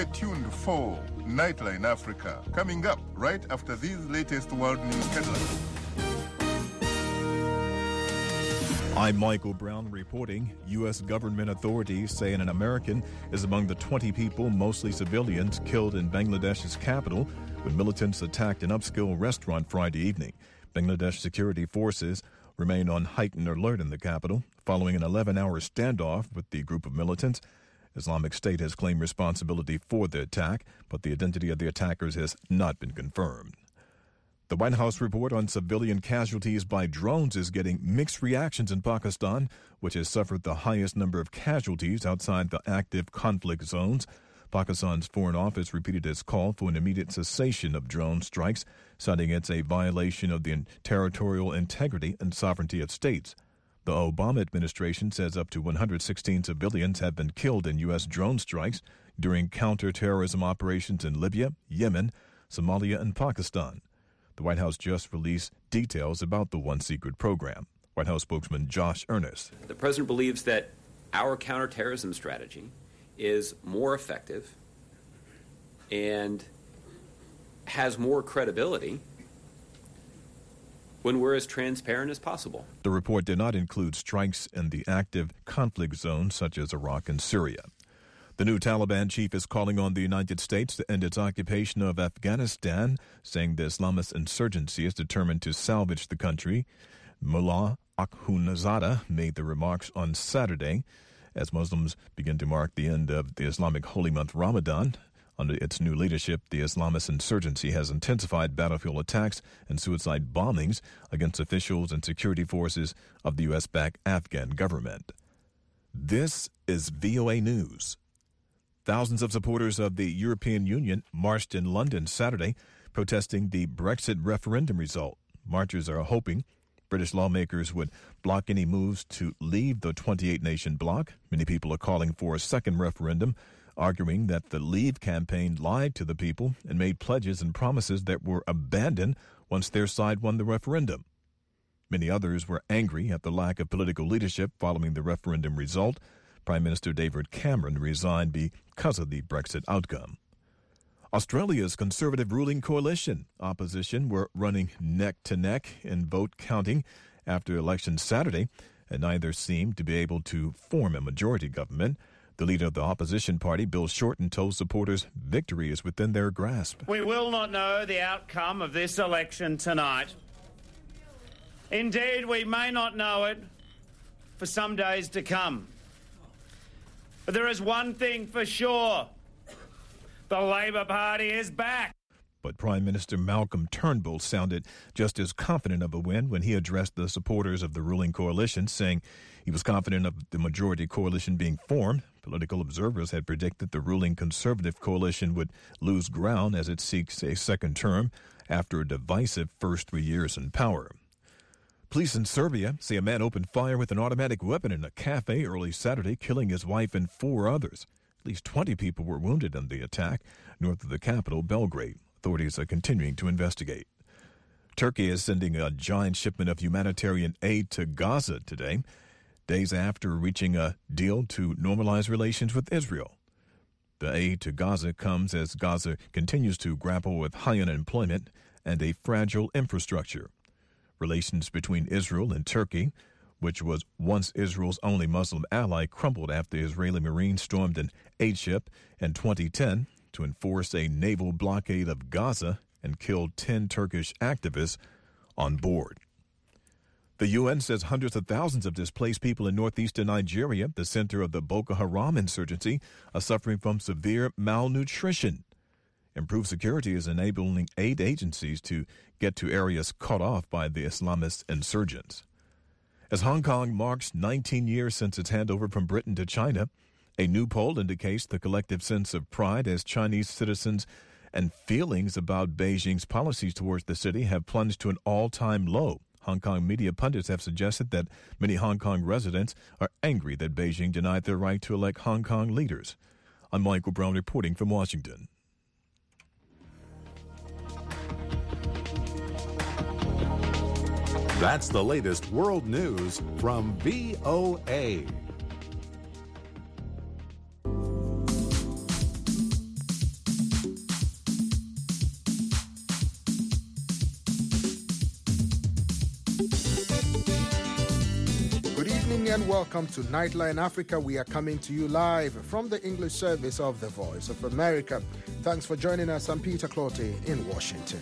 Stay tuned for Nightline Africa, coming up right after these latest world news headlines. I'm Michael Brown reporting. U.S. government authorities say an American is among the 20 people, mostly civilians, killed in Bangladesh's capital when militants attacked an upscale restaurant Friday evening. Bangladesh security forces remain on heightened alert in the capital following an 11-hour standoff with the group of militants. Islamic State has claimed responsibility for the attack, but the identity of the attackers has not been confirmed. The White House report on civilian casualties by drones is getting mixed reactions in Pakistan, which has suffered the highest number of casualties outside the active conflict zones. Pakistan's Foreign Office repeated its call for an immediate cessation of drone strikes, citing it's a violation of the territorial integrity and sovereignty of states. The Obama administration says up to 116 civilians have been killed in U.S. drone strikes during counterterrorism operations in Libya, Yemen, Somalia, and Pakistan. The White House just released details about the One Secret program. White House spokesman Josh Earnest. The president believes that our counterterrorism strategy is more effective and has more credibility when we're as transparent as possible. The report did not include strikes in the active conflict zones such as Iraq and Syria. The new Taliban chief is calling on the United States to end its occupation of Afghanistan, saying the Islamist insurgency is determined to salvage the country. Mullah Akhundzada made the remarks on Saturday as Muslims begin to mark the end of the Islamic holy month Ramadan. Under its new leadership, the Islamist insurgency has intensified battlefield attacks and suicide bombings against officials and security forces of the U.S.-backed Afghan government. This is VOA News. Thousands of supporters of the European Union marched in London Saturday, protesting the Brexit referendum result. Marchers are hoping British lawmakers would block any moves to leave the 28-nation bloc. Many people are calling for a second referendum, arguing that the Leave campaign lied to the people and made pledges and promises that were abandoned once their side won the referendum. Many others were angry at the lack of political leadership following the referendum result. Prime Minister David Cameron resigned because of the Brexit outcome. Australia's Conservative ruling coalition opposition were running neck-to-neck in vote counting after election Saturday, and neither seemed to be able to form a majority government. The leader of the opposition party, Bill Shorten, told supporters victory is within their grasp. We will not know the outcome of this election tonight. Indeed, we may not know it for some days to come. But there is one thing for sure. The Labor Party is back. But Prime Minister Malcolm Turnbull sounded just as confident of a win when he addressed the supporters of the ruling coalition, saying he was confident of the majority coalition being formed. Political observers had predicted the ruling Conservative coalition would lose ground as it seeks a second term after a divisive first 3 years in power. Police in Serbia say a man opened fire with an automatic weapon in a cafe early Saturday, killing his wife and 4 others. At least 20 people were wounded in the attack north of the capital, Belgrade. Authorities are continuing to investigate. Turkey is sending a giant shipment of humanitarian aid to Gaza today, days after reaching a deal to normalize relations with Israel. The aid to Gaza comes as Gaza continues to grapple with high unemployment and a fragile infrastructure. Relations between Israel and Turkey, which was once Israel's only Muslim ally, crumbled after Israeli Marines stormed an aid ship in 2010 to enforce a naval blockade of Gaza and killed 10 Turkish activists on board. The UN says hundreds of thousands of displaced people in northeastern Nigeria, the center of the Boko Haram insurgency, are suffering from severe malnutrition. Improved security is enabling aid agencies to get to areas cut off by the Islamist insurgents. As Hong Kong marks 19 years since its handover from Britain to China, a new poll indicates the collective sense of pride as Chinese citizens and feelings about Beijing's policies towards the city have plunged to an all-time low. Hong Kong media pundits have suggested that many Hong Kong residents are angry that Beijing denied their right to elect Hong Kong leaders. I'm Michael Brown reporting from Washington. That's the latest world news from VOA. evening and welcome to Nightline Africa. We are coming to you live from the English service of the Voice of America. Thanks for joining us. I'm Peter Clottey in Washington.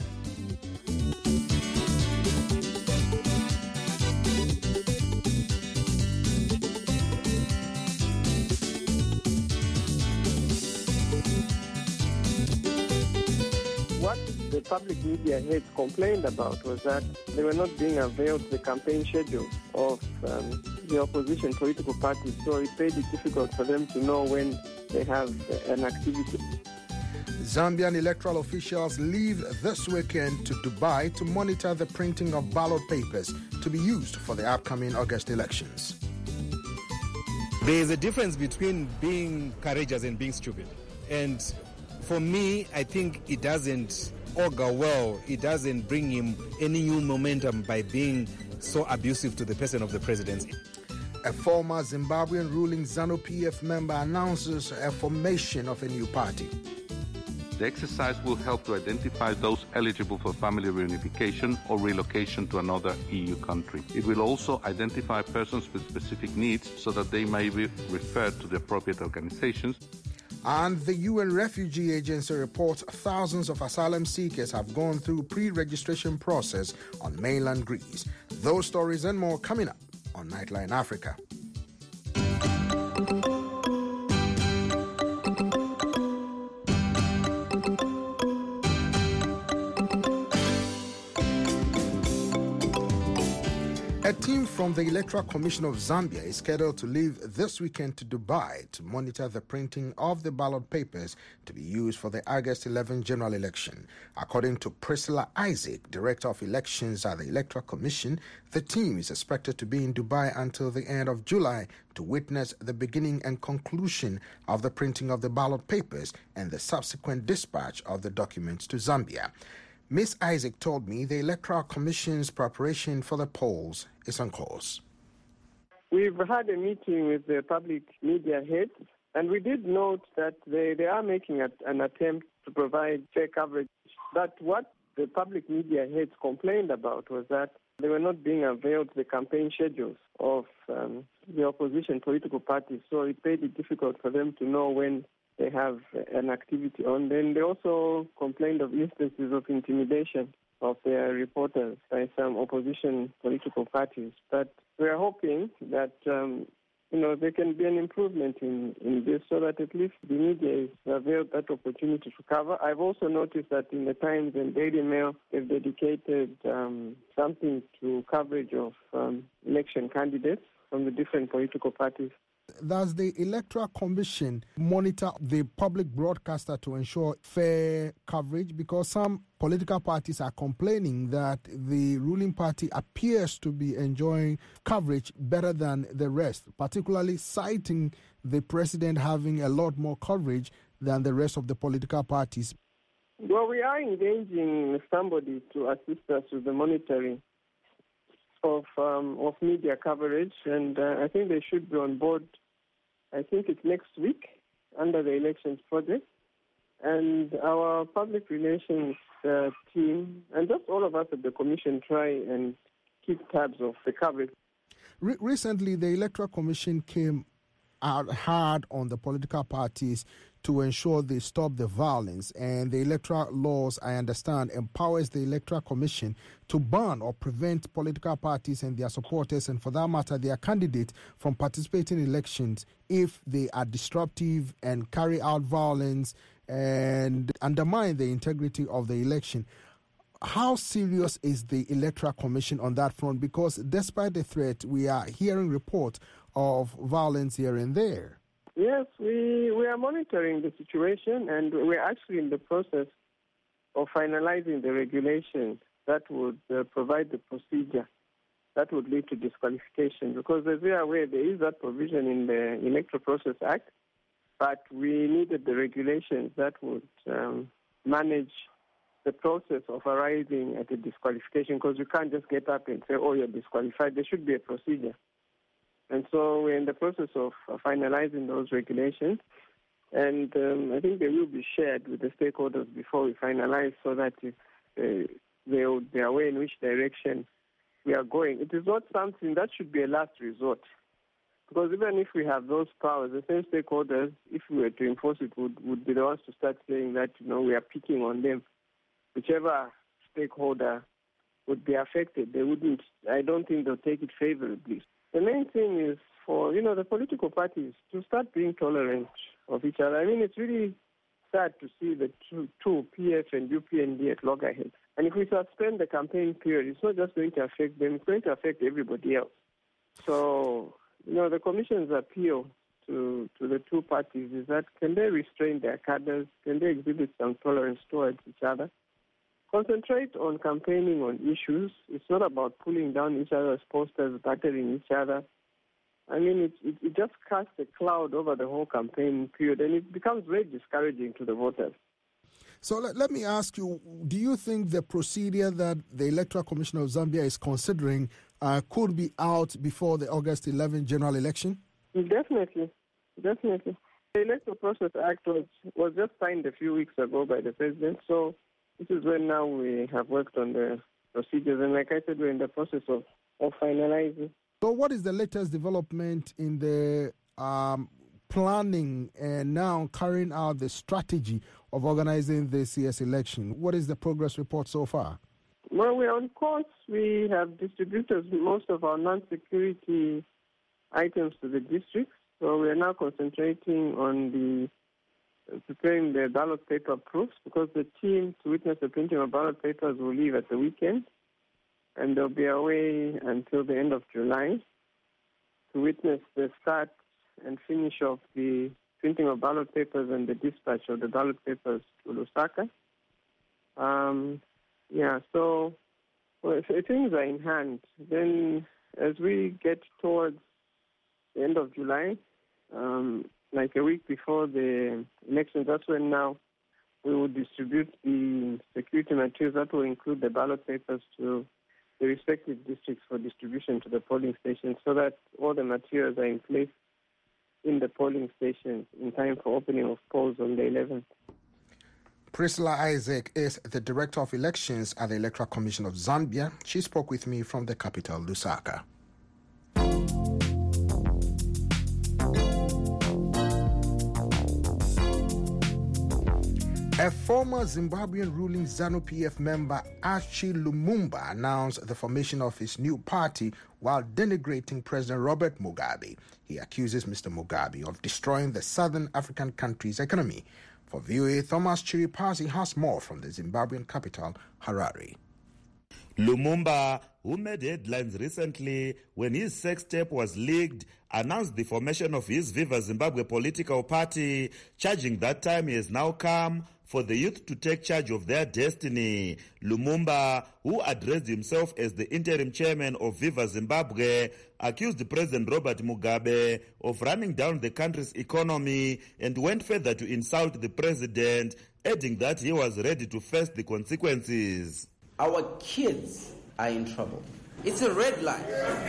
The public media heads complained about was that they were not being availed the campaign schedule of the opposition political parties, so it made it difficult for them to know when they have an activity. Zambian electoral officials leave this weekend to Dubai to monitor the printing of ballot papers to be used for the upcoming August elections. There is a difference between being courageous and being stupid. And for me, I think it doesn't augur well. It doesn't bring him any new momentum by being so abusive to the person of the presidency. A former Zimbabwean ruling ZANU-PF member announces a formation of a new party. The exercise will help to identify those eligible for family reunification or relocation to another EU country. It will also identify persons with specific needs so that they may be referred to the appropriate organizations. And the UN Refugee Agency reports thousands of asylum seekers have gone through pre-registration process on mainland Greece. Those stories and more coming up on Nightline Africa. A team from the Electoral Commission of Zambia is scheduled to leave this weekend to Dubai to monitor the printing of the ballot papers to be used for the August 11 general election. According to Priscilla Isaac, Director of Elections at the Electoral Commission, the team is expected to be in Dubai until the end of July to witness the beginning and conclusion of the printing of the ballot papers and the subsequent dispatch of the documents to Zambia. Ms. Isaac told me the Electoral Commission's preparation for the polls is on course. We've had a meeting with the public media heads, and we did note that they are making an attempt to provide fair coverage. But what the public media heads complained about was that they were not being availed the campaign schedules of the opposition political parties, so it made it difficult for them to know when they have an activity on. Then they also complained of instances of intimidation of their reporters by some opposition political parties. But we are hoping that there can be an improvement in this so that at least the media is availed that opportunity to cover. I've also noticed that in the Times and Daily Mail, they've dedicated something to coverage of election candidates from the different political parties. Does the Electoral Commission monitor the public broadcaster to ensure fair coverage? Because some political parties are complaining that the ruling party appears to be enjoying coverage better than the rest, particularly citing the president having a lot more coverage than the rest of the political parties. Well, we are engaging somebody to assist us with the monitoring of media coverage, and I think they should be on board. I think it's next week under the Elections Project. And our public relations team, and just all of us at the Commission, try and keep tabs of the coverage. Recently, the Electoral Commission came out hard on the political parties to ensure they stop the violence. And the electoral laws, I understand, empowers the Electoral Commission to ban or prevent political parties and their supporters, and for that matter, their candidates, from participating in elections if they are disruptive and carry out violence and undermine the integrity of the election. How serious is the Electoral Commission on that front? Because despite the threat, we are hearing reports of violence here and there. Yes, we are monitoring the situation, and we're actually in the process of finalizing the regulations that would provide the procedure that would lead to disqualification. Because as we are aware, there is that provision in the Electoral Process Act, but we needed the regulations that would manage the process of arriving at a disqualification, because you can't just get up and say, oh, you're disqualified. There should be a procedure. And so we're in the process of finalizing those regulations. And I think they will be shared with the stakeholders before we finalize, so that they are aware in which direction we are going. It is not something that should be a last resort. Because even if we have those powers, the same stakeholders, if we were to enforce it, would be the ones to start saying that, we are picking on them. Whichever stakeholder would be affected, I don't think they'll take it favorably. The main thing is for, the political parties to start being tolerant of each other. I mean, it's really sad to see the two PF and UPND at loggerheads. And if we suspend the campaign period, it's not just going to affect them, it's going to affect everybody else. So, the Commission's appeal to the two parties is that can they restrain their cadres, can they exhibit some tolerance towards each other, concentrate on campaigning on issues. It's not about pulling down each other's posters, battering each other. I mean, it just casts a cloud over the whole campaign period, and it becomes very discouraging to the voters. So let me ask you, do you think the procedure that the Electoral Commission of Zambia is considering could be out before the August 11 general election? Definitely. The Electoral Process Act was just signed a few weeks ago by the President, so this is when now we have worked on the procedures, and like I said, we're in the process of finalizing. So what is the latest development in the planning and now carrying out the strategy of organizing this year's election? What is the progress report so far? Well, we're on course. We have distributed most of our non-security items to the districts, so we are now concentrating on preparing the ballot paper proofs, because the team to witness the printing of ballot papers will leave at the weekend, and they'll be away until the end of July to witness the start and finish of the printing of ballot papers and the dispatch of the ballot papers to Lusaka. So things are in hand. Then as we get towards the end of July, like a week before the elections, that's when now we will distribute the security materials that will include the ballot papers to the respective districts for distribution to the polling stations, so that all the materials are in place in the polling stations in time for opening of polls on the 11th. Priscilla Isaac is the Director of Elections at the Electoral Commission of Zambia. She spoke with me from the capital, Lusaka. A former Zimbabwean ruling ZANU-PF member, Archie Lumumba, announced the formation of his new party while denigrating President Robert Mugabe. He accuses Mr. Mugabe of destroying the southern African country's economy. For VOA, Thomas Chiripazi has more from the Zimbabwean capital, Harare. Lumumba, who made headlines recently when his sex tape was leaked, announced the formation of his Viva Zimbabwe political party, charging that time he has now come for the youth to take charge of their destiny. Lumumba, who addressed himself as the interim chairman of Viva Zimbabwe, accused President Robert Mugabe of running down the country's economy and went further to insult the president, adding that he was ready to face the consequences. Our kids are in trouble. It's a red line.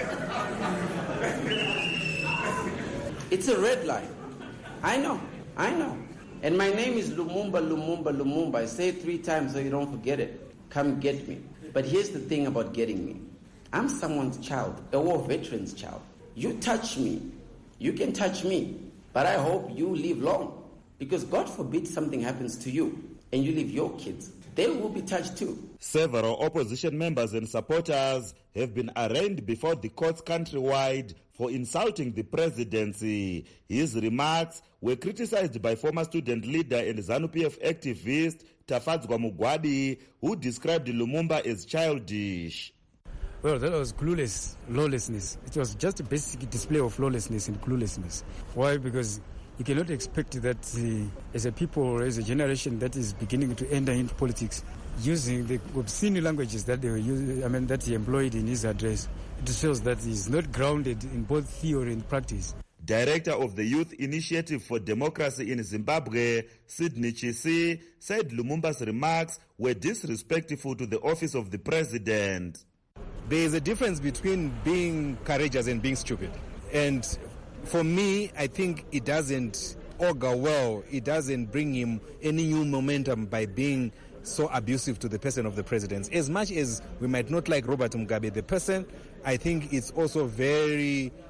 It's a red line. I know. And my name is Lumumba, Lumumba, Lumumba. I say it 3 times so you don't forget it. Come get me. But here's the thing about getting me. I'm someone's child, a war veteran's child. You touch me, you can touch me. But I hope you live long. Because God forbid something happens to you and you leave your kids. They will be touched too. Several opposition members and supporters have been arraigned before the courts countrywide for insulting the presidency. His remarks were criticized by former student leader and ZANU-PF activist Tafadzwa Mugwadi, who described Lumumba as childish. Well, that was lawlessness. It was just a basic display of lawlessness and cluelessness. Why? Because you cannot expect that as a people or as a generation that is beginning to enter into politics, using the obscene languages that they were using, that he employed in his address, it shows that he's not grounded in both theory and practice. Director of the Youth Initiative for Democracy in Zimbabwe, Sidney Chisi, said Lumumba's remarks were disrespectful to the office of the president. There is a difference between being courageous and being stupid. And for me, I think it doesn't augur well. It doesn't bring him any new momentum by being so abusive to the person of the president. As much as we might not like Robert Mugabe, the person, I think it's also very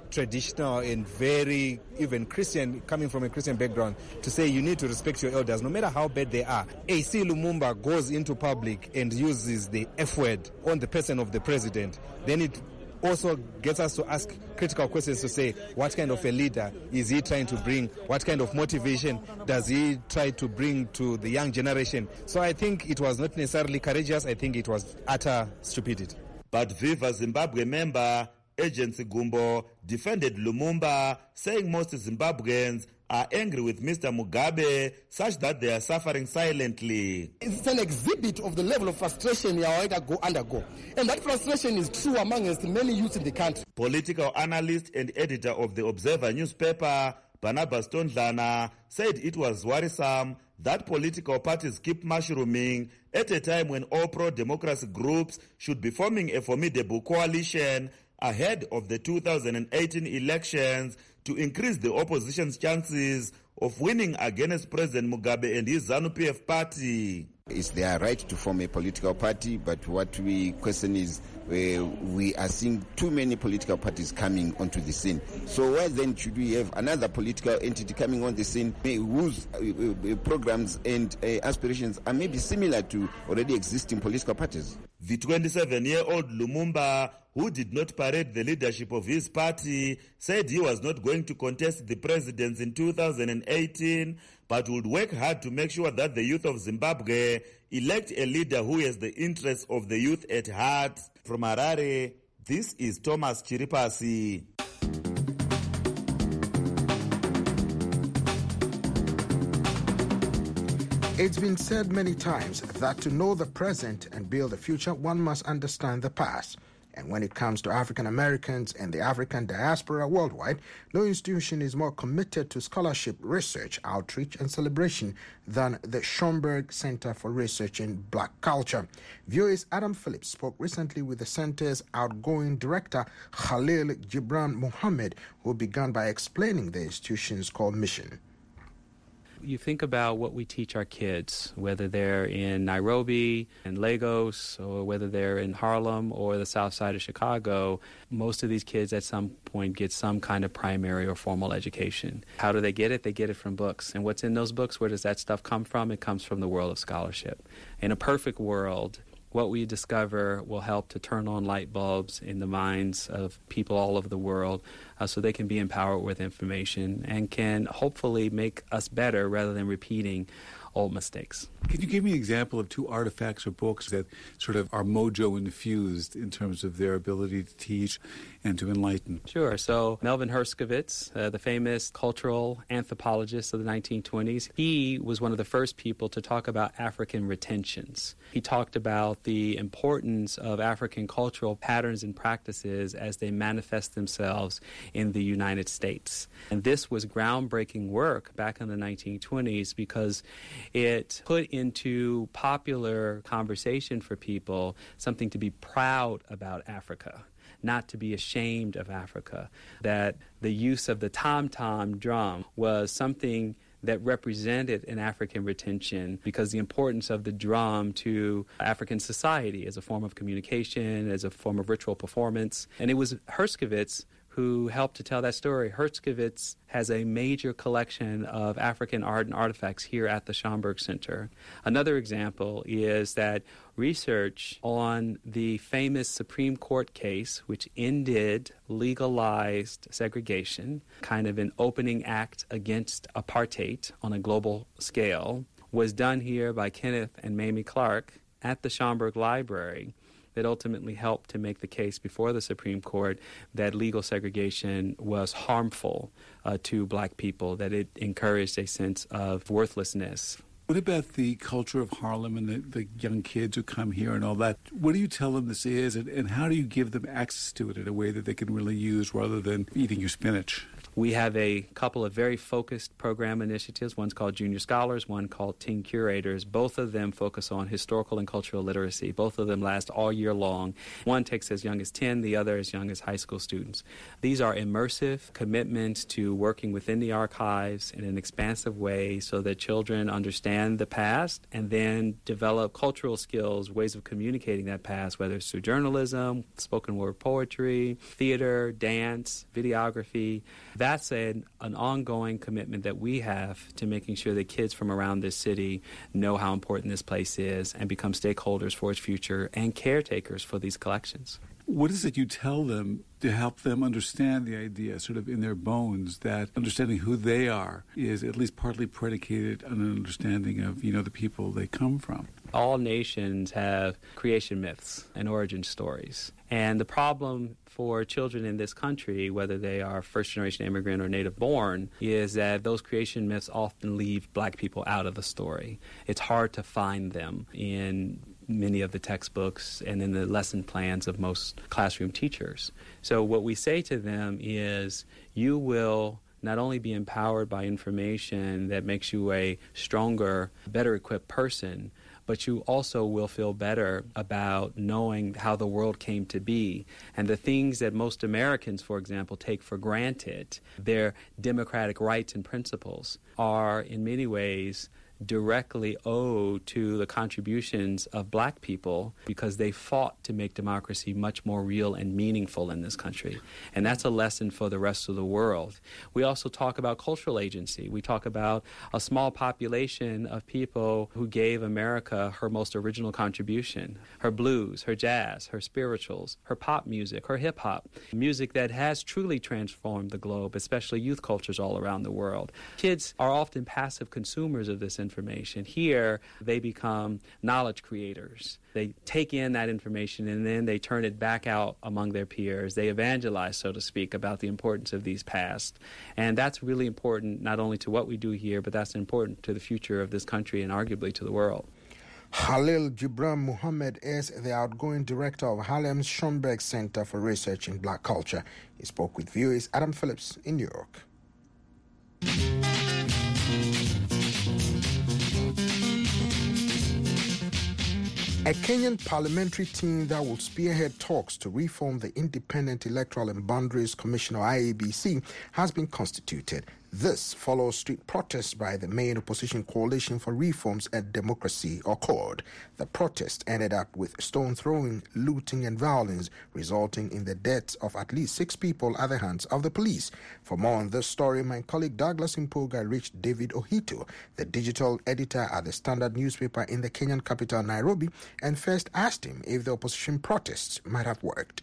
traditional and very even Christian, coming from a Christian background, to say you need to respect your elders, no matter how bad they are. AC Lumumba goes into public and uses the F word on the person of the president. Then it also gets us to ask critical questions to say, what kind of a leader is he trying to bring? What kind of motivation does he try to bring to the young generation? So I think it was not necessarily courageous. I think it was utter stupidity. But Viva Zimbabwe member Agency Gumbo defended Lumumba, saying most Zimbabweans are angry with Mr. Mugabe such that they are suffering silently. It's an exhibit of the level of frustration you are undergo. And that frustration is true amongst many youths in the country. Political analyst and editor of the Observer newspaper, Barnabas Tondlana, said it was worrisome that political parties keep mushrooming at a time when all pro-democracy groups should be forming a formidable coalition ahead of the 2018 elections to increase the opposition's chances of winning against President Mugabe and his ZANU-PF party. It's their right to form a political party, but what we question is we are seeing too many political parties coming onto the scene. So why then should we have another political entity coming on the scene whose programs and aspirations are maybe similar to already existing political parties? The 27-year-old Lumumba, who did not parade the leadership of his party, said he was not going to contest the presidency in 2018, but would work hard to make sure that the youth of Zimbabwe elect a leader who has the interests of the youth at heart. From Harare, this is Thomas Chiripasi. It's been said many times that to know the present and build the future, one must understand the past. And when it comes to African Americans and the African diaspora worldwide, no institution is more committed to scholarship, research, outreach, and celebration than the Schomburg Center for Research in Black Culture. VOA's Adam Phillips spoke recently with the center's outgoing director, Khalil Gibran Mohammed, who began by explaining the institution's core mission. You think about what we teach our kids, whether they're in Nairobi and Lagos, or whether they're in Harlem or the south side of Chicago, most of these kids at some point get some kind of primary or formal education. How do they get it? They get it from books. And what's in those books? Where does that stuff come from? It comes from the world of scholarship. In a perfect world, what we discover will help to turn on light bulbs in the minds of people all over the world so they can be empowered with information and can hopefully make us better rather than repeating old mistakes. Can you give me an example of two artifacts or books that sort of are mojo infused in terms of their ability to teach and to enlighten? Sure. So Melvin Herskovits, the famous cultural anthropologist of the 1920s, he was one of the first people to talk about African retentions. He talked about the importance of African cultural patterns and practices as they manifest themselves in the United States. And this was groundbreaking work back in the 1920s because it put into popular conversation for people something to be proud about Africa, not to be ashamed of Africa, that the use of the tom-tom drum was something that represented an African retention because the importance of the drum to African society as a form of communication, as a form of ritual performance. And it was Herskovits who helped to tell that story. Herskovits has a major collection of African art and artifacts here at the Schomburg Center. Another example is that research on the famous Supreme Court case, which ended legalized segregation, kind of an opening act against apartheid on a global scale, was done here by Kenneth and Mamie Clark at the Schomburg Library. That ultimately helped to make the case before the Supreme Court that legal segregation was harmful to black people, that it encouraged a sense of worthlessness. What about the culture of Harlem and the young kids who come here and all that? What do you tell them this is, and how do you give them access to it in a way that they can really use rather than eating your spinach? We have a couple of very focused program initiatives. One's called Junior Scholars, one called Teen Curators. Both of them focus on historical and cultural literacy. Both of them last all year long. One takes as young as 10, the other as young as high school students. These are immersive commitments to working within the archives in an expansive way so that children understand the past and then develop cultural skills, ways of communicating that past, whether it's through journalism, spoken word poetry, theater, dance, videography. That's an ongoing commitment that we have to making sure that kids from around this city know how important this place is and become stakeholders for its future and caretakers for these collections. What is it you tell them to help them understand the idea, sort of in their bones, that understanding who they are is at least partly predicated on an understanding of, the people they come from? All nations have creation myths and origin stories. And the problem for children in this country, whether they are first-generation immigrant or native-born, is that those creation myths often leave black people out of the story. It's hard to find them in many of the textbooks and in the lesson plans of most classroom teachers. So what we say to them is, you will not only be empowered by information that makes you a stronger, better equipped person, but you also will feel better about knowing how the world came to be. And the things that most Americans, for example, take for granted, their democratic rights and principles, are in many ways directly owed to the contributions of black people because they fought to make democracy much more real and meaningful in this country. And that's a lesson for the rest of the world. We also talk about cultural agency. We talk about a small population of people who gave America her most original contribution, her blues, her jazz, her spirituals, her pop music, her hip-hop, music that has truly transformed the globe, especially youth cultures all around the world. Kids are often passive consumers of this information. Here, they become knowledge creators. They take in that information and then they turn it back out among their peers. They evangelize, so to speak, about the importance of these past. And that's really important not only to what we do here, but that's important to the future of this country and arguably to the world. Halil Gibran Muhammad is the outgoing director of Harlem's Schomburg Center for Research in Black Culture. He spoke with VOA's Adam Phillips in New York. A Kenyan parliamentary team that will spearhead talks to reform the Independent Electoral and Boundaries Commission, or IEBC, has been constituted. This follows street protests by the main opposition Coalition for Reforms and Democracy, or CORD. The protest ended up with stone throwing, looting and violence, resulting in the deaths of at least 6 people at the hands of the police. For more on this story, my colleague Douglas Impoga reached David Ohito, the digital editor at the Standard newspaper in the Kenyan capital, Nairobi, and first asked him if the opposition protests might have worked.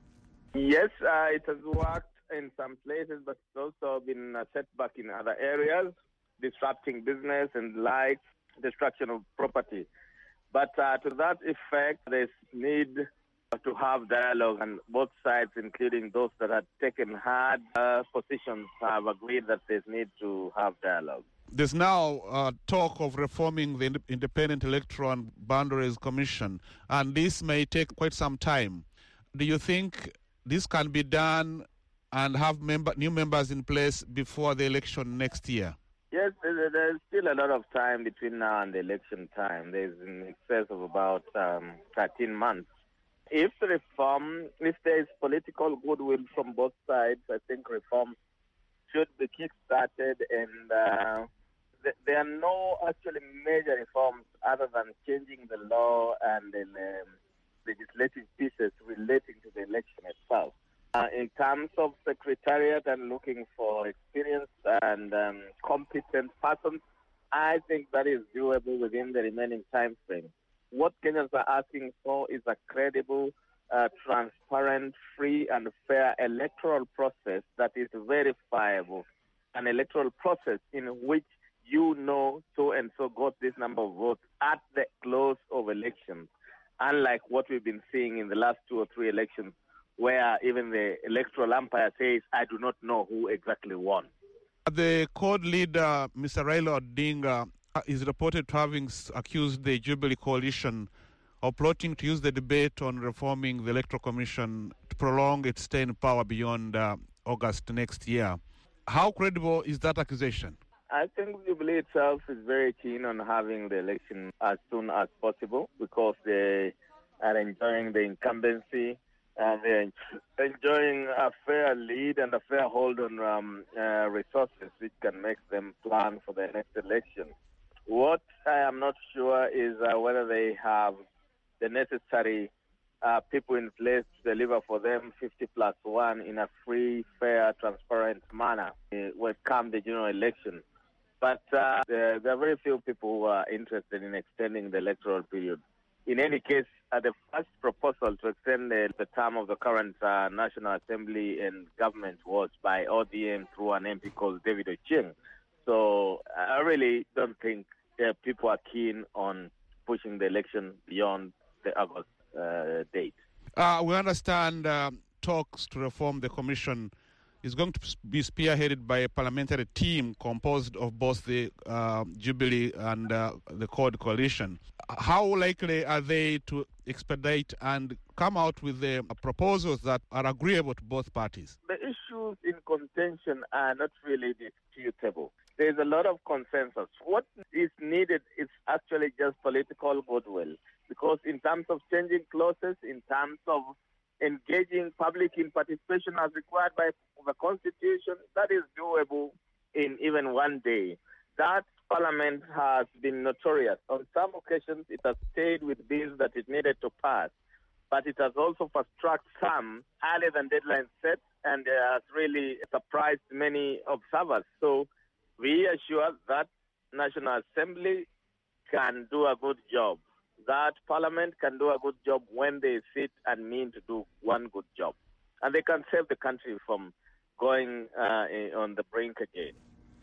Yes, it has worked in some places, but it's also been a setback in other areas, disrupting business and life, destruction of property. But to that effect, there's need to have dialogue, and both sides, including those that had taken hard positions, have agreed that there's need to have dialogue. There's now talk of reforming the Independent Electoral and Boundaries Commission, and this may take quite some time. Do you think this can be done and have new members in place before the election next year? Yes, there's still a lot of time between now and the election time. There's in excess of about 13 months. If there is political goodwill from both sides, I think reforms should be kick-started, and there are no actually major reforms other than changing the law and the legislative pieces relating to the election itself. In terms of secretariat and looking for experienced and competent persons, I think that is doable within the remaining time frame. What Kenyans are asking for is a credible, transparent, free and fair electoral process that is verifiable. An electoral process in which so-and-so got this number of votes at the close of elections, unlike what we've been seeing in the last 2 or 3 elections, where even the electoral umpire says, I do not know who exactly won. The CORD leader, Mr. Raila Odinga, is reported to having accused the Jubilee coalition of plotting to use the debate on reforming the Electoral Commission to prolong its stay in power beyond August next year. How credible is that accusation? I think Jubilee itself is very keen on having the election as soon as possible because they are enjoying the incumbency and they're enjoying a fair lead and a fair hold on resources which can make them plan for the next election. What I am not sure is whether they have the necessary people in place to deliver for them 50+1 in a free, fair, transparent manner when come the general election. But there are very few people who are interested in extending the electoral period. In any case, the first proposal to extend the term of the current National Assembly and government was by ODM through an MP called David Ochieng. So I really don't think people are keen on pushing the election beyond the August date. We understand talks to reform the commission is going to be spearheaded by a parliamentary team composed of both the Jubilee and the CORD coalition. How likely are they to expedite and come out with the proposals that are agreeable to both parties? The issues in contention are not really disputable. There's a lot of consensus. What is needed is actually just political goodwill, because in terms of changing clauses, in terms of engaging public in participation as required by the Constitution, that is doable in even one day. That Parliament has been notorious. On some occasions, it has stayed with bills that it needed to pass, but it has also fast-tracked some earlier than deadline set, and has really surprised many observers. So we are sure that National Assembly can do a good job. That Parliament can do a good job when they sit and mean to do one good job. And they can save the country from going on the brink again.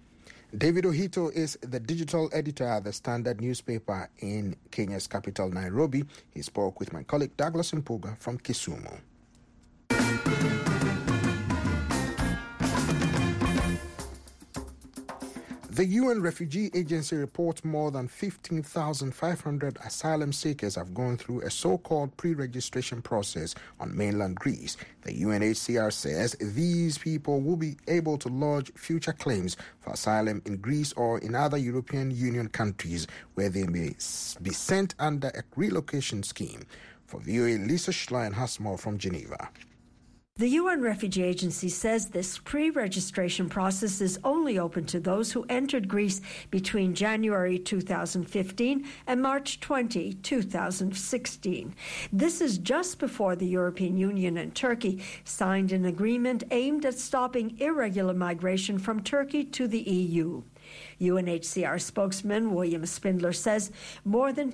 David Ohito is the digital editor at the Standard newspaper in Kenya's capital, Nairobi. He spoke with my colleague Douglas Mpuga from Kisumu. The UN Refugee Agency reports more than 15,500 asylum seekers have gone through a so-called pre-registration process on mainland Greece. The UNHCR says these people will be able to lodge future claims for asylum in Greece or in other European Union countries where they may be sent under a relocation scheme. For VOA, Lisa Schlein has more from Geneva. The UN Refugee Agency says this pre-registration process is only open to those who entered Greece between January 2015 and March 20, 2016. This is just before the European Union and Turkey signed an agreement aimed at stopping irregular migration from Turkey to the EU. UNHCR spokesman William Spindler says more than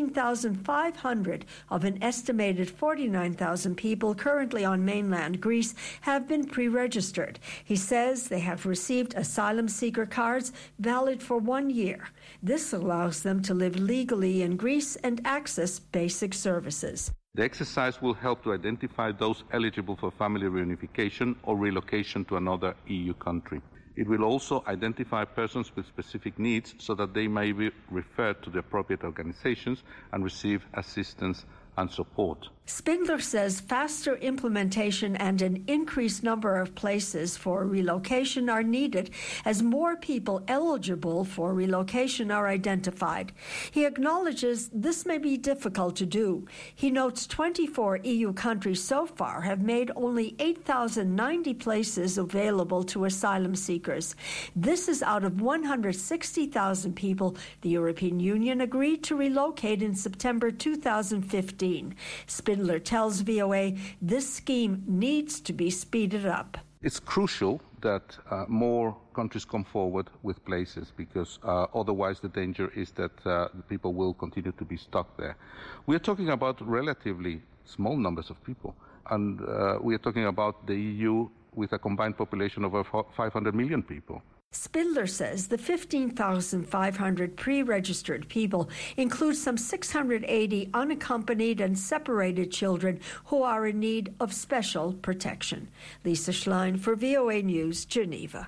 15,500 of an estimated 49,000 people currently on mainland Greece have been pre-registered. He says they have received asylum seeker cards valid for 1 year. This allows them to live legally in Greece and access basic services. The exercise will help to identify those eligible for family reunification or relocation to another EU country. It will also identify persons with specific needs so that they may be referred to the appropriate organizations and receive assistance and support. Spindler says faster implementation and an increased number of places for relocation are needed as more people eligible for relocation are identified. He acknowledges this may be difficult to do. He notes 24 EU countries so far have made only 8,090 places available to asylum seekers. This is out of 160,000 people the European Union agreed to relocate in September 2015. Spindler tells VOA this scheme needs to be speeded up. It's crucial that more countries come forward with places because otherwise the danger is that the people will continue to be stuck there. We are talking about relatively small numbers of people, and we are talking about the EU with a combined population of over 500 million people. Spindler says the 15,500 pre-registered people include some 680 unaccompanied and separated children who are in need of special protection. Lisa Schlein for VOA News, Geneva.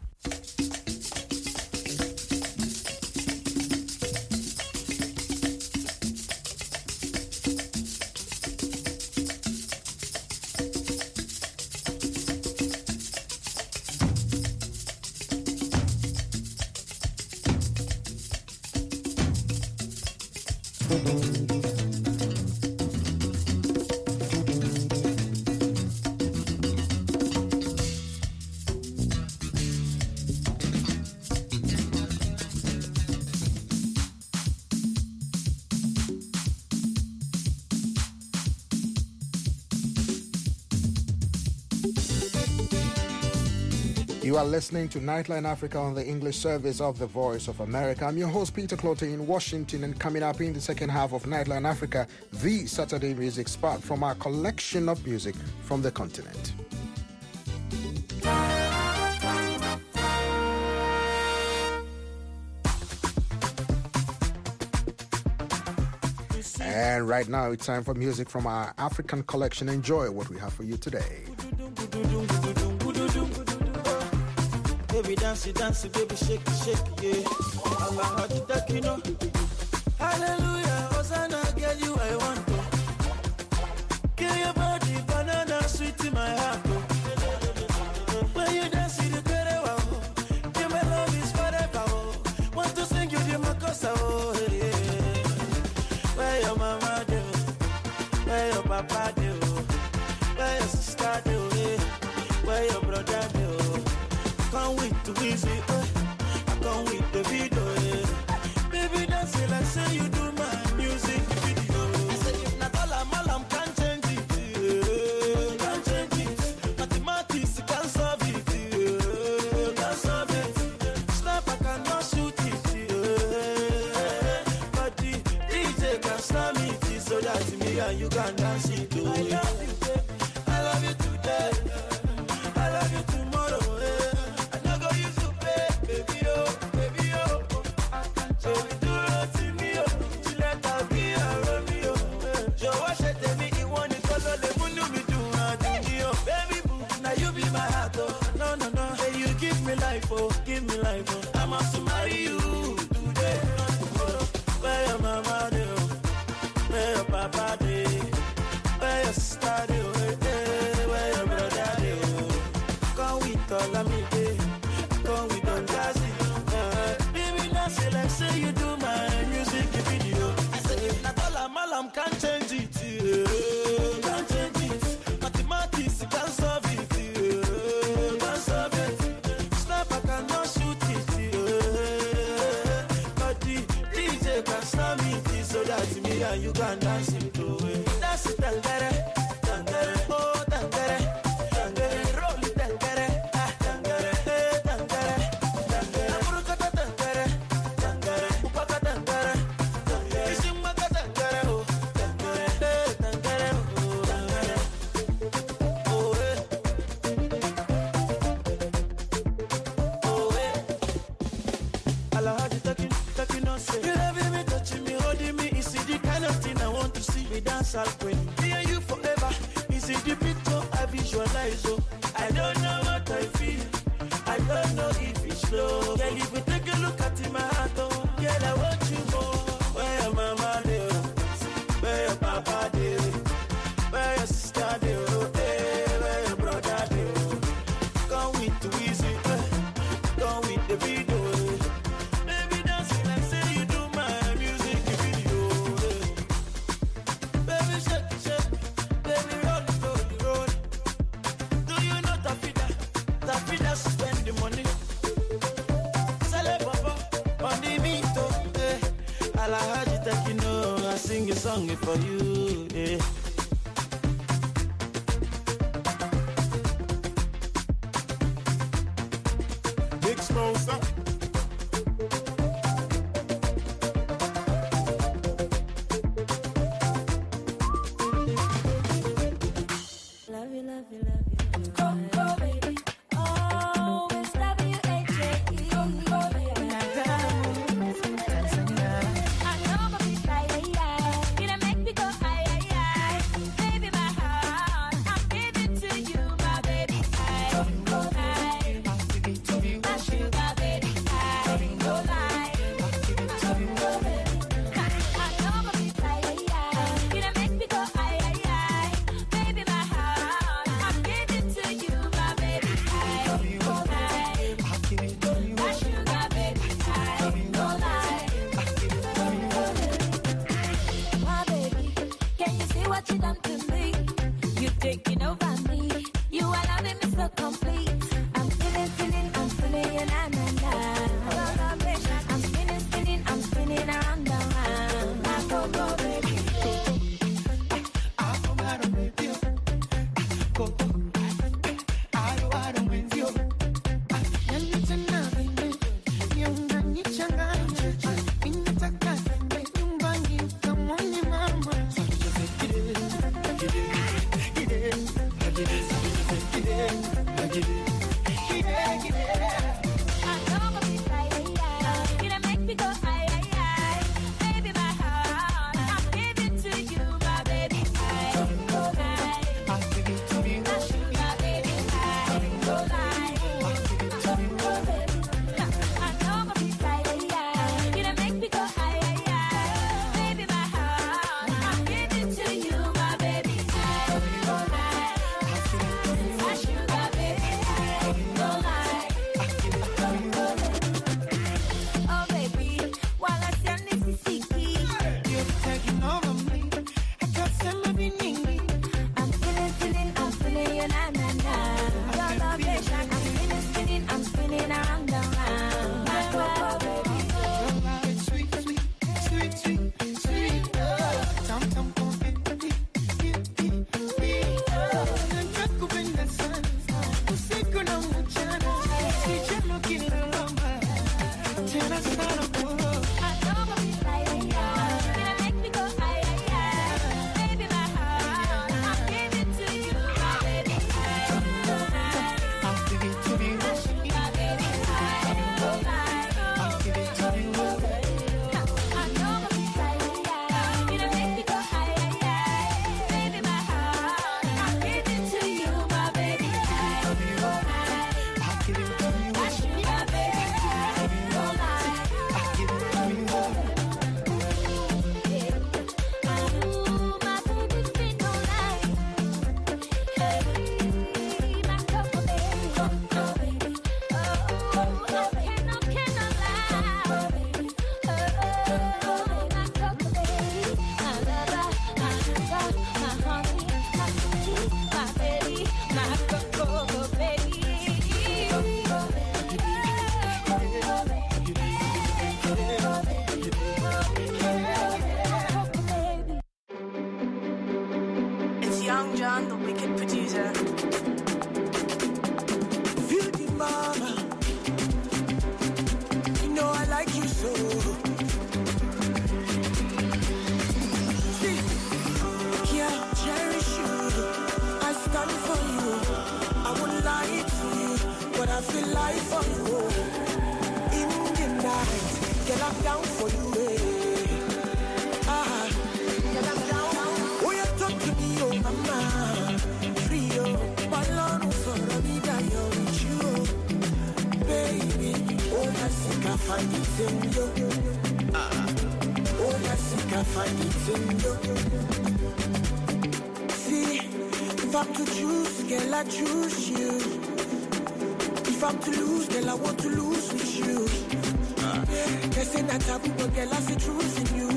You are listening to Nightline Africa on the English service of the Voice of America. I'm your host, Peter Clote, in Washington, and coming up in the second half of Nightline Africa, the Saturday music spot from our collection of music from the continent. And right now, it's time for music from our African collection. Enjoy what we have for you today. Baby, dance, dance, baby, shake, shake, yeah. Allah, you know. Hallelujah, Hosanna, girl, you I want to. Give your body banana sweet in my heart. When you dance, you get it, wow. Give my love is forever. Want to sing you the Makosa, yeah. Where your mama do? Where your papa do? Where your sister do? Where your brother do? Can't wait to visit, I can't wait the video, Baby, dance it like say you do my music video. I said if not all can't change it, can't change it. Mathematics can't solve it, can't solve it. Snap I cannot shoot it, but the DJ can slam it, so that me and you can dance it. I love you today, I love you tomorrow. Give me life, oh. I must marry you today, not tomorrow. Where your mama do? Where your papa do? Where your sister do? Where your brother do? Come with all of me, come with all Gazi. Baby, dance it like say you do my music video. I say if not all I'm can't change it, can't change it. Mathematics can't solve it, can't solve it. I cannot shoot it, but the DJ can slam it, so that me and you can dance it away. Dance it, tangere, tangere, oh tangere, tangere, roll it, tangere, tangere, tangere, tangere, apurukata tangere, tangere, upaka tangere, tangere, ishimaka tangere, oh tangere, tangere, oh tangere, oh you loving me, touching me, holding me. Is it the kind of thing I want to see? Me dance all queen. Me and you forever. Is it the picture I visualize? Oh, I don't know what I feel. I don't know if it's slow. Girl, if we take a look at my heart, oh, girl, I want you more. Where your mama do? Where your papa do? Where your sister do? Where your brother do? Come with the easy, come with the video. Spend the money. Sell it, papa, on the meat, oh, I'll have you take you know, I sing a song for you, Big Smosa. Love you, love you, love you. Go, baby. Always love you, H-A-E. Go, baby. I know my be Friday, yeah. You done make me go, aye, aye, aye. what you done to me. You taking over me. You are loving me so complete. I'm feeling you, na na na. I'm spinning around the round. My go baby. Young John, the wicked producer. Beauty mama, you know I like you so. See, yeah, cherish you. I stand for you. I won't lie to you, but I feel like for you. In the night, get up down for you. Get up down. Oh, you talk to me, oh mama. Frio, balon for a vida, you're with you. Baby, oh, I think I find it in you. Oh, I think I find it in you. See, if I'm to choose, girl, I choose you. If I'm to lose, girl, I want to lose with you. They say that taboo, but girl, I see truth in you.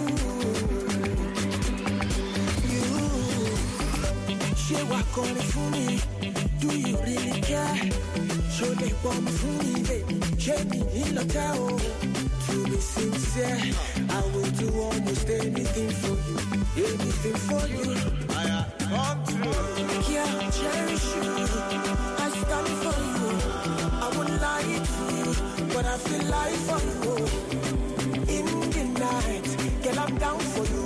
She walk on it for me. Do you really care? Show me bomb for me, baby. Jamie in the town. To be sincere, I will do almost anything for you. Anything for you. Come true. Yeah, cherish you. I stand for you. I won't lie to you, but I feel like for you. In the night, girl, I'm down for you.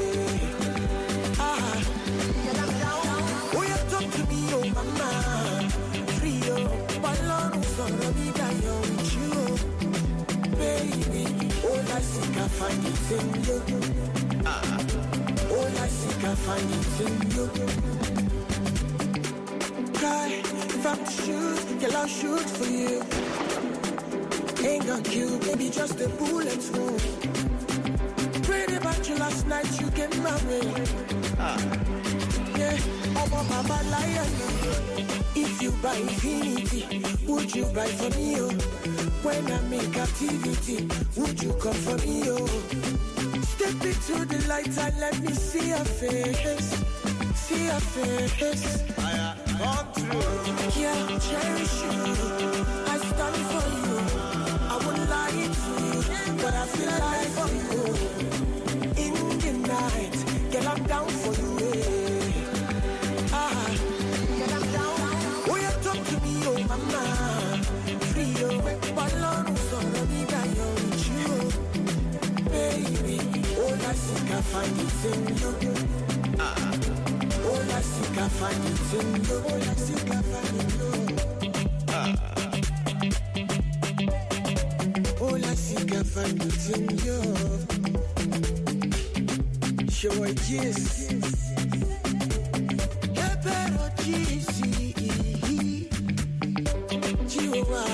Girl, I'm down. Oh, you talk to me, oh mama. Frio, balon for a vida, you're with you. Baby, all I seek, I find it in you. All I seek, I find it in you. Cry, if I'm to shoot, girl, I'll shoot for you. Ain't gonna kill, baby, just a bullet wound. Prayed about you last night, you get married. Yeah, I'm a mama lion. If you buy infinity, would you buy for me, oh? When I'm in captivity, would you come for me, oh? Step into the light and let me see your face. See your face. Come true. Yeah, cherish you. I stand for you. I won't lie to you, but I feel like for you. In the night, girl, I'm down for you. Girl, I'm down. Oh, you talk to me, oh mama. Free you, balloon, so let me die with you, baby. All I seek, I find it in you. All I seek, I find it in you. All I seek, I find it in you. All I seek, I find it in you. Show a kiss. Pero cheesy. Chihuahua.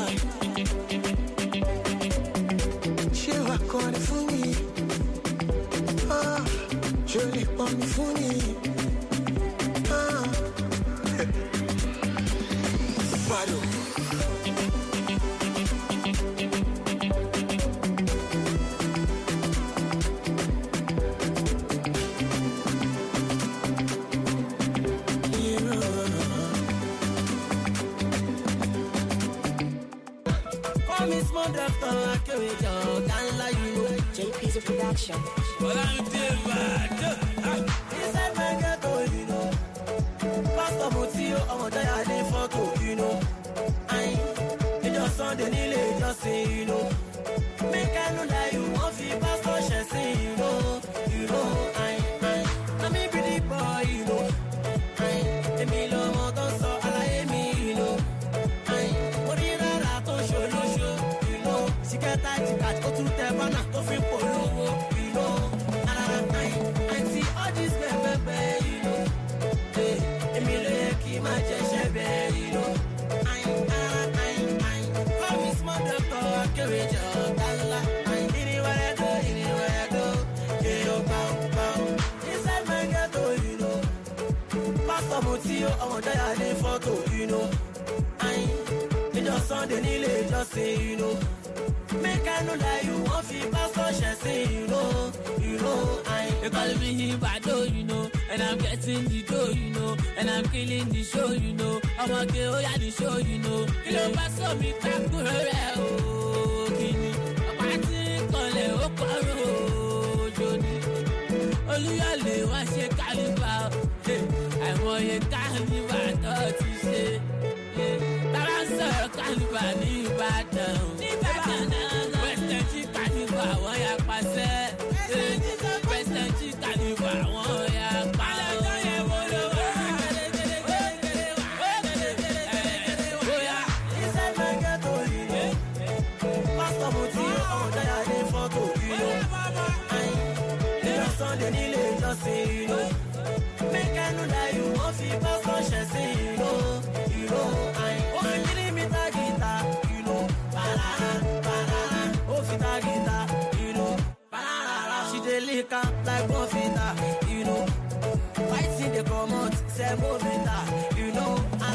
Chihuahua, corner for me. Surely, one for me. JP's production. Well, I'm inside my ghetto, you know. Pastor Mutio, I'm a diary photo, you know. I just Sunday, nearly just say, you know. Make I know that you want to be pastor, she say, you know. I'm a pretty boy, you know. I love more than so, I like me, you know. What do you know? Don't show, you know. She get tight, she catch, go to the banana, go feel polo, you know. I see all this baby, you know. Emile, keep my chest, you know. Call me small doctor, I carry your dollar. Anywhere I go, yeah, bow. Inside my ghetto, you know. Pastor Mutio, I want to die photo, you know. I just Sunday, nearly just say, you know. Make I know that you want to pastor, she say, you know. They call me Bado, you know. And I'm getting the dough, you know. And I'm killing the show, you know. I'm a girl, yeah, the show, you know. Kilo paso mi kakuro re kini. Apati kole okoro joni. Oluyale wa se kaliba. Àìmọye kaliba tó ti ṣe. Bàbá sọ̀rọ̀ kaliba ní Ìbàdàn. Western Chi kaliba wọ́n yà pàṣẹ. Western Chi kaliba wọ́n yà pàṣẹ. Inside my ghetto, you know. Pastor Mutio, I'm a photo, you know. Just Sunday, nearly just say, you know. Make I know that you want to pastor, she say, you know. Oh, give me the guitar, you know. Oh, fit the guitar, you know. She dey lick up like Bonfita, you know. Fighting the command, say Bonfita, you know.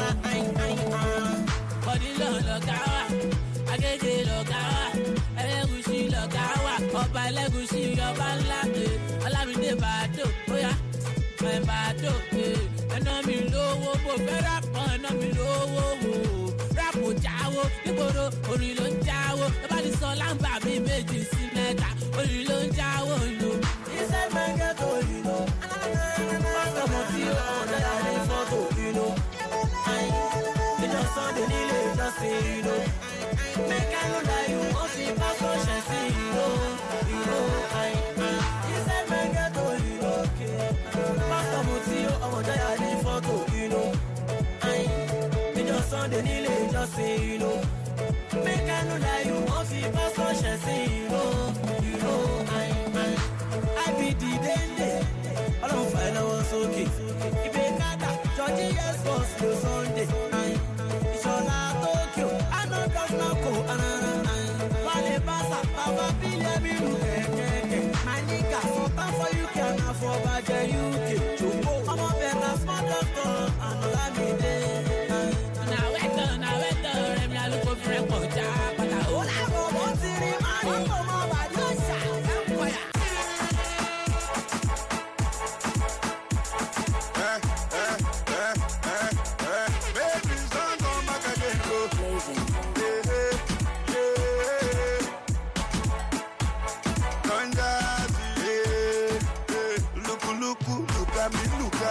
Body look out, I get it look out. Elegushi look out, Oba Elegushi, Oba Lake, Olamide Bado, oh yeah. My bado, and I'm in low, but I'm in low. Rapo Jawo, Iboro, Orilo Jawo, about the Solan Baby, Meji Simeta, Orilo Jawo, you know. Inside my ghetto, you know. Pastor Mutio, I photo, you know. I just saw the nearly just say, you know. Make I know that you want to pastor, she say, you know. Inside my ghetto, you know. Pastor Mutio, I want to photo, you know. I just Sunday, nearly just say, you know. Make I know that you want to pastor, she say, you know. I be the dende, I don't find I was okay. If you got that, Georgie, yes, was your Sunday. It's all out Tokyo, I know that's not cool. Wale Basa, Papa Billy, me look, my nigga, so time for you can afford budget, you can. I'm a better smart doctor, and let me there. Now wait, I'm looking for a project, but I hold on, what's in my body,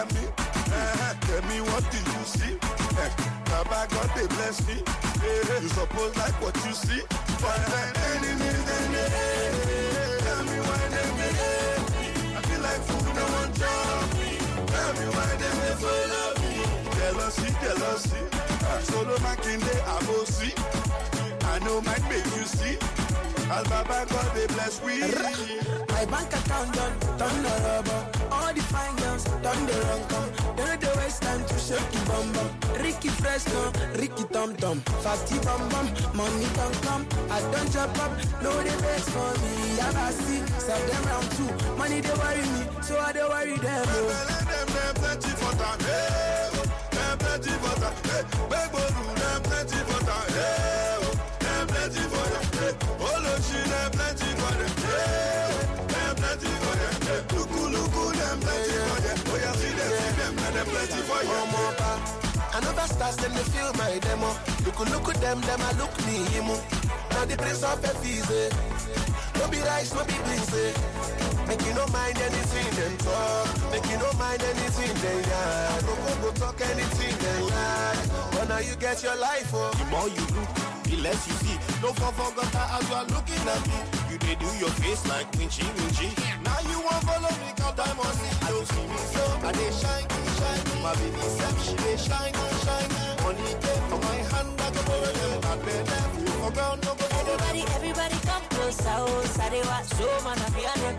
at me. Tell me what do you see? Baba God they bless me. You suppose like what you see. But then enemies they hate. Tell me why they hate me. I feel like food no one job me. Tell me why they follow me. Jealousy. Solo Makinde Abosi. I know might make you see. Al Baba God they bless we. My bank account done the rubber. All the fine girls done the wrong come. Don't the waste time to shake the bum bum. Ricky fresh no, Ricky tom tom. Fasty bum bum, money don't come. I don't jump up, no they best for me. I see, sell them round two. Money they worry me, so I don't worry them. Them plenty for time, hey. Them plenty for time, hey. Big bolu, them plenty for time, hey. Them plenty for them, hey. Olo she, them plenty for them, hey. Them plenty for them, hey. Luku, them plenty for them. Oh yeah, see them, them plenty for you. Another stars, them they feel my demo. Look at them, I look me, himo. Now the prince of Ephese. No be rice, no be beans, Make you no mind anything then talk. Make you no mind anything then yard. No go talk anything then yard. But now you get your life, oh. The more you look, the less you see. Don't forget as you are looking at me. You did do your face like winchy. Now you won't follow me, cause I'm on it. I don't see me so. I they shine. My baby self, she they shine. Money came from my hand, I go borrow them. I pay them for ground, no go follow them. Everybody come closer, oh. Sarewa, so man, I feel like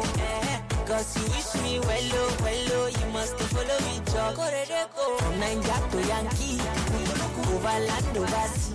cause you wish me well, you must follow me, Joe. From Nigeria to Yankee, overland, overseas.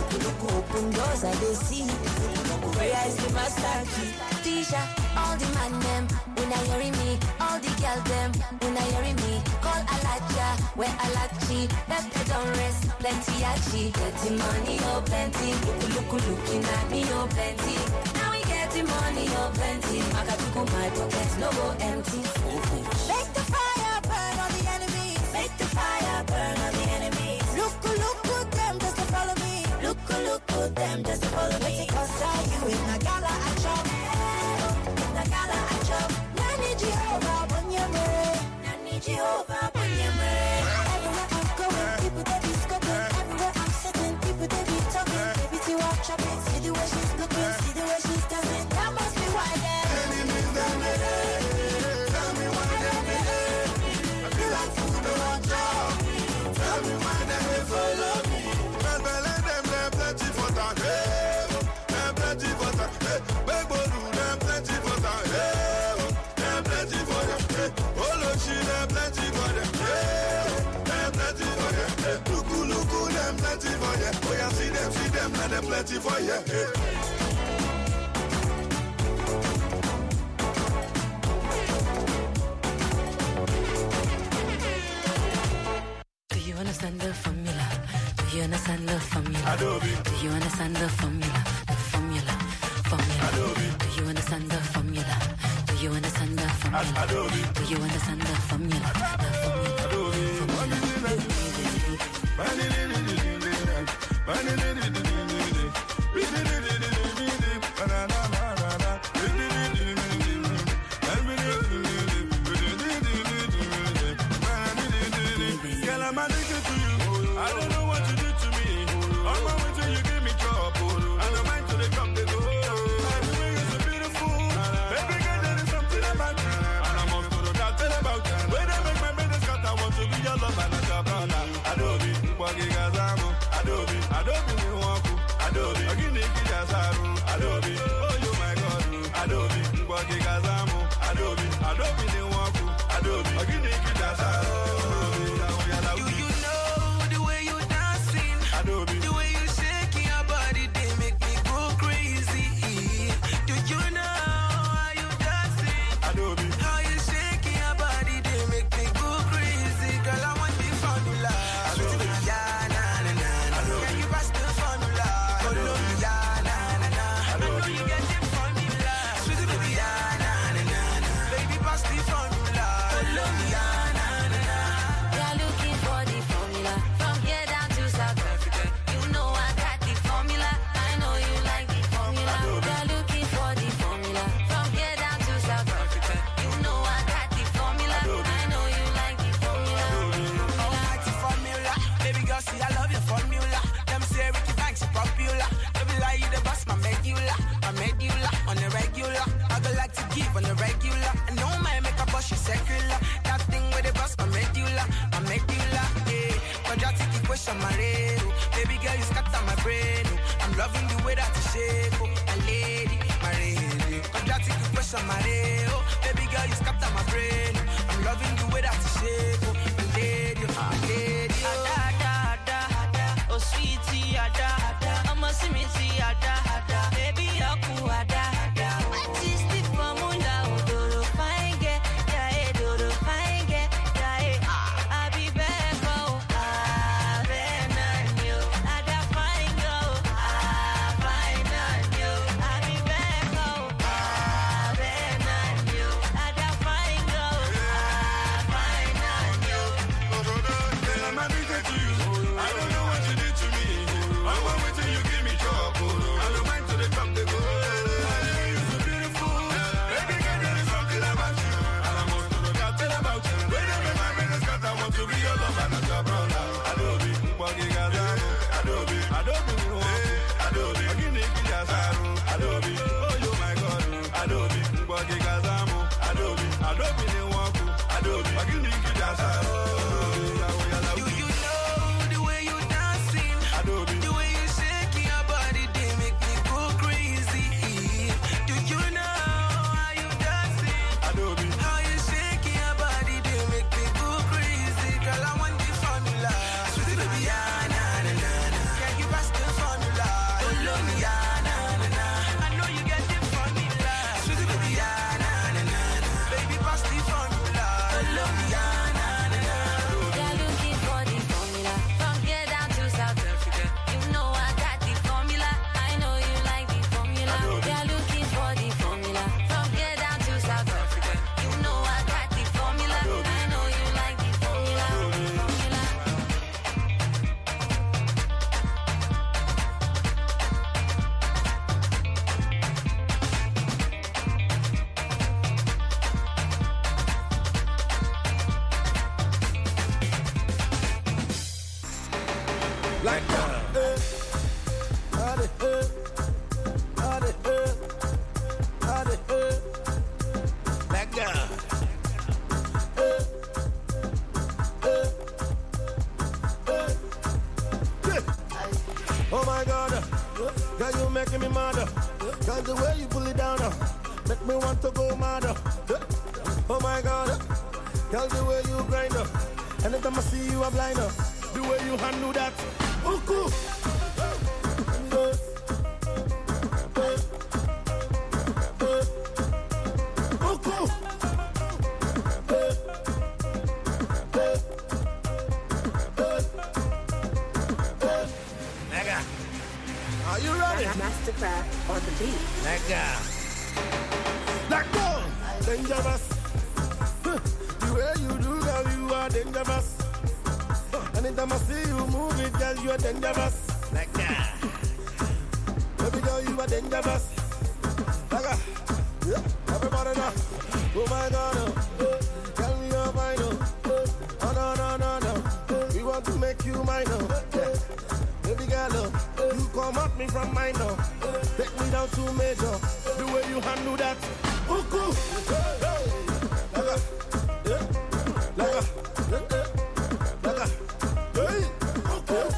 Open doors I they see. Prayer is the master key. Tisha, all the man them, when I hearing me. All the girl them, when I hearing me. Call Alaja, where Alachi. Left they don't rest, plenty achi. Getting money, oh plenty. Looking at me, oh plenty. Now we getting money, oh plenty. Makatuku, my pockets, no go empty. Make the fire burn on the enemies. Make the fire burn on the enemies. Look at them, just to follow me. Look at them, just to follow me. Cause I you in the gala I chop. In the gala I chop. Nani Jehovah, Nani Jehovah, everywhere I'm going, people they be scoping. Everywhere I'm sitting, people they be talking. Baby, see what chopping. See the way she's looking, see the way she's dancing. That must be why them enemies them they hate. Tell me why them they hate me. I feel like food no one job. Tell me why them they follow me. Plenty for time, hey. Them plenty for time, hey. Big bolu, them plenty for time, hey. Them plenty for them, hey. Olo she, them plenty for them, hey. Them plenty for them, hey. Luku, them plenty for them. Oh yeah, see them, now them plenty for you, hey. Do you understand the formula? Do you understand the formula? Adobe. Do you understand the formula? The formula. Adobe. Do you understand the formula? Do you understand the formula? Adobe. Do you understand the formula? The formula. Girl, I'm addicted to you. I don't know what you did to me. On my way till you give me trouble. And the mind till they come, they go. Everywhere you're so beautiful. Baby girl, there is something about you. And I'm off to the doctor about you. When they make my business cut, I want to be your love and not your brother. Adobe, Kwagi Gazamu. Adobe, you want to. Adobe, Agini Kijasaru. Adobe, oh you my God. Adobe, Kwagi Gazamu. Adobe, you want to. Adobe, Agini Kijasaru. You know the way you dance. loving the way that you shake, oh, lady, oh, sweetie, I'ma see me see, baby, what is the formula? Do fine get, yeah, do fine get, yeah, I be back, oh, then on you, I fine go, fine on you, I be back, oh, then on you, I fine go, fine on you. I'm addicted to you. I don't know what you did to me. I'm wait till you give me trouble. I don't mind till they come to go. You're so beautiful. Baby girl, there is something about you. And I must know nothing about you. When I'm in my business, cause I want to be your lover, not your brother. Adobe, Mbagi Gazano. Adobe, Adobe, Ogini Kijasaru. Adobe, oh you my God. Adobe, Mbagi Gazamo. Adobe, ne waku. Adobe, Ogini Kijasaru. Do you know the way you dancing? The way you shaking your body, they make me go crazy. Do you know how you dancing? How you shaking your body, they make me go crazy. Girl, I want the formula. Sweetie baby, na na na na. Can you pass the formula? Oh, love me, na na na. I know you get the formula. Sweetie baby, na na na na. Baby, pass the formula. Oh, love me, na na na. They're looking for the formula from here down to South Africa. You know I got the formula. I know you like the formula. They're looking for the formula from here down to South Africa. You know I got the formula. I know you like the formula. Like that. Like that. Oh my God, girl, you making me mad. Cause the way you pull it down, make me want to go mad. Oh my God, girl, the way you grind up. Anytime I see you, I'm blind. The way you handle that. Oh, cool. Oh, cool. Nigga, are you ready? Mastercraft on the beat. Nigga. Let go. Dangerous. The way you do, girl, you are dangerous. Anytime I see you move it, girl, you are dangerous. Like that. Baby girl, you are dangerous. Like that. Yeah, everybody know. Oh my God, tell me your mind. Oh no, no, no, no. We want to make you mine. Yeah. Baby girl, you come at me from mine. Take me down to major. The way you handle that. Oh, cool. Like that. Yeah. Like that. Like that. Hey. Okay.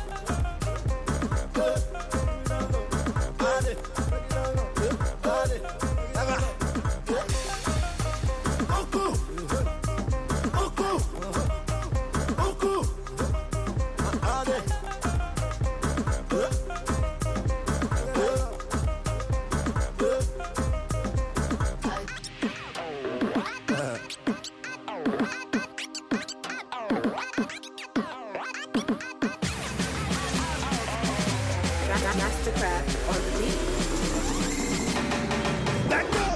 Mastercraft on the beat. Let go.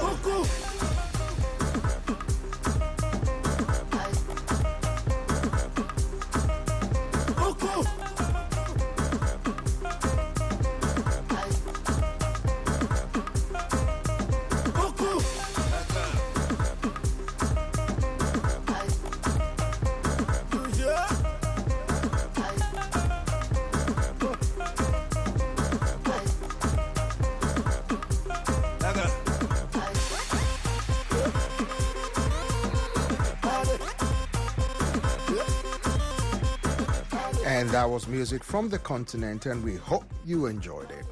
And that was music from the continent, and we hope you enjoyed it.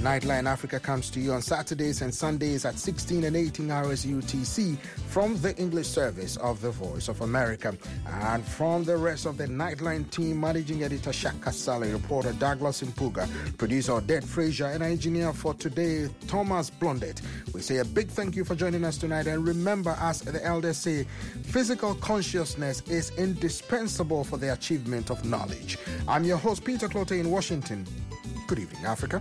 Nightline Africa comes to you on Saturdays and Sundays at 16 and 18 hours UTC from the English service of the Voice of America. And from the rest of the Nightline team, managing editor Shaka Sally, reporter Douglas Impuga, producer Odette Frazier, and engineer for today, Thomas Blondet. We say a big thank you for joining us tonight. And remember, as the elders say, physical consciousness is indispensable for the achievement of knowledge. I'm your host, Peter Clote in Washington. Good evening, Africa.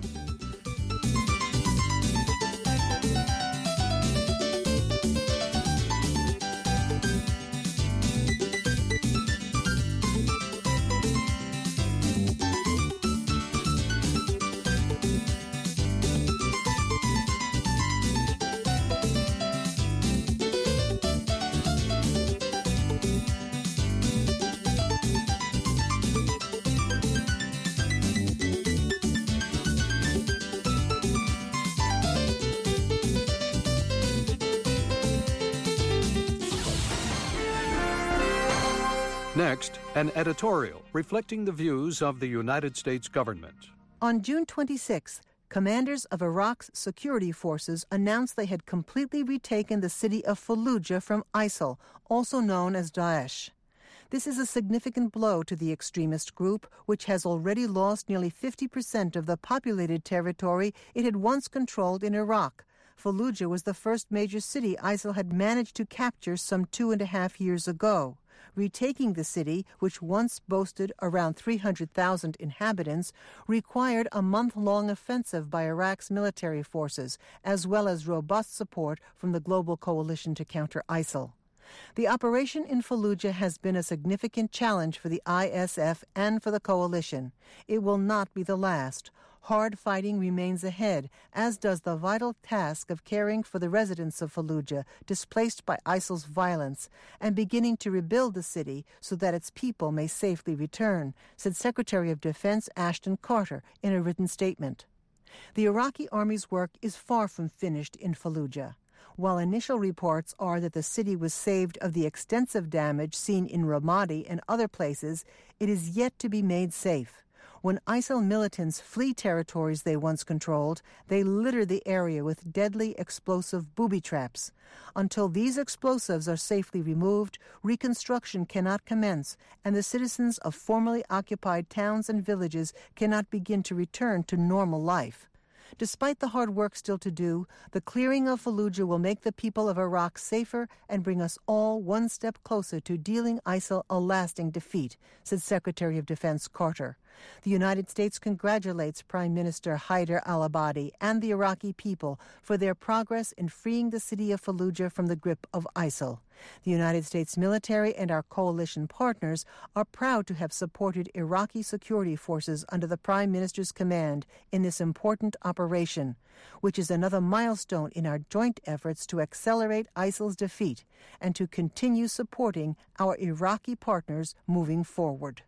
Next, an editorial reflecting the views of the United States government. On June 26th, commanders of Iraq's security forces announced they had completely retaken the city of Fallujah from ISIL, also known as Daesh. This is a significant blow to the extremist group, which has already lost nearly 50% of the populated territory it had once controlled in Iraq. Fallujah was the first major city ISIL had managed to capture some 2.5 years ago. Retaking the city, which once boasted around 300,000 inhabitants, required a month-long offensive by Iraq's military forces, as well as robust support from the global coalition to counter ISIL. The operation in Fallujah has been a significant challenge for the ISF and for the coalition. It will not be the last. Hard fighting remains ahead, as does the vital task of caring for the residents of Fallujah displaced by ISIL's violence and beginning to rebuild the city so that its people may safely return, said Secretary of Defense Ashton Carter in a written statement. The Iraqi army's work is far from finished in Fallujah. While initial reports are that the city was saved of the extensive damage seen in Ramadi and other places, it is yet to be made safe. When ISIL militants flee territories they once controlled, they litter the area with deadly explosive booby traps. Until these explosives are safely removed, reconstruction cannot commence, and the citizens of formerly occupied towns and villages cannot begin to return to normal life. Despite the hard work still to do, the clearing of Fallujah will make the people of Iraq safer and bring us all one step closer to dealing ISIL a lasting defeat, said Secretary of Defense Carter. The United States congratulates Prime Minister Haider al-Abadi and the Iraqi people for their progress in freeing the city of Fallujah from the grip of ISIL. The United States military and our coalition partners are proud to have supported Iraqi security forces under the Prime Minister's command in this important operation, which is another milestone in our joint efforts to accelerate ISIL's defeat and to continue supporting our Iraqi partners moving forward.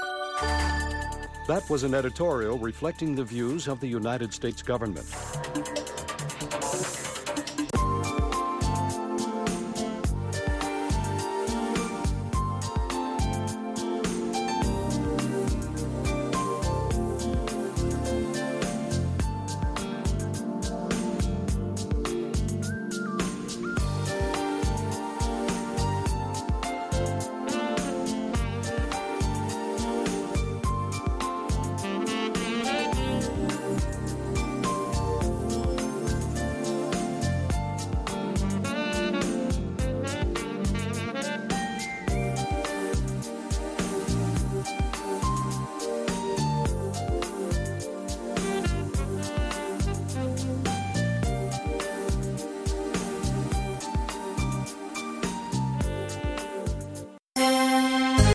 That was an editorial reflecting the views of the United States government.